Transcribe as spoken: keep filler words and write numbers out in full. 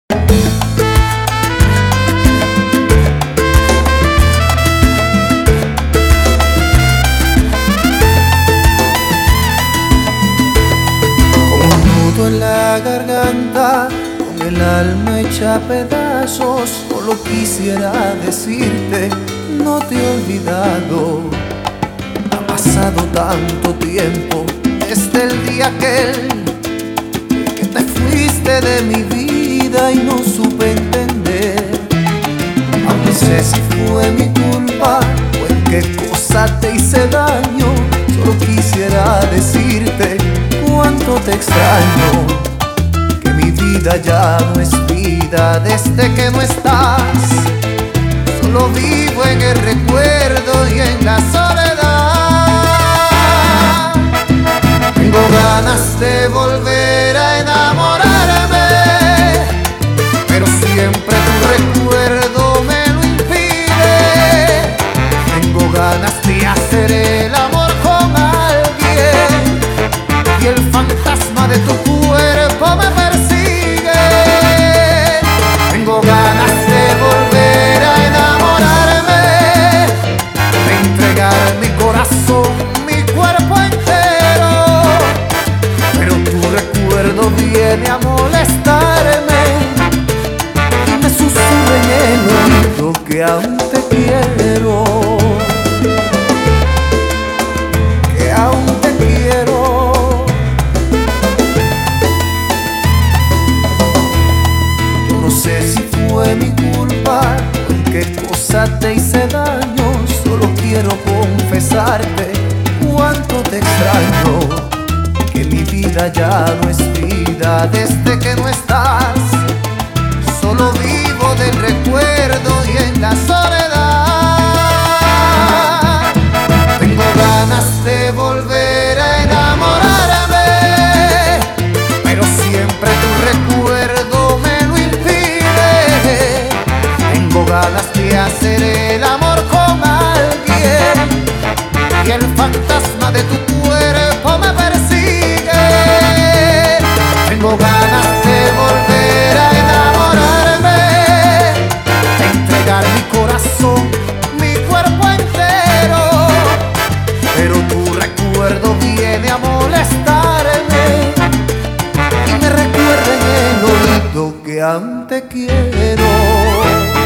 En la garganta, con el alma hecha a pedazos, solo quisiera decirte, no te he olvidado. Ha pasado tanto tiempo desde el día aquel que te fuiste de mi vida y no supe entender. Aunque sé si fue mi culpa o en qué cosa te hice daño, solo quisiera decirte cuánto te extraño, que mi vida ya no es vida desde que no estás. Solo vivo en el recuerdo y en la soledad. Tengo ganas de volver a enamorarme, pero siempre tu recuerdo me lo impide. Tengo ganas de hacer el amor con alguien y el fantasma de tu cuerpo me persigue. Tengo ganas de volver a enamorarme, de entregar mi corazón, mi cuerpo entero, pero tu recuerdo viene a molestarme y me susurra en el oído que aún te quiero, que aún te quiero. No sé si fue mi culpa o en qué cosa te hice daño, solo quiero confesarte cuánto te extraño, que mi vida ya no es vida desde que no estás. Solo vivo del recuerdo y en la soledad. Tengo ganas de volver a enamorarme, pero siempre tu recuerdo me lo impide. Tengo ganas de hacer el amor con alguien y el fantasma de tu cuerpo me persigue. Tengo ganas de volver a enamorarme, de entregar mi corazón, mi cuerpo entero, pero tu recuerdo viene a molestarme y me recuerda en el oído que aún te quiero.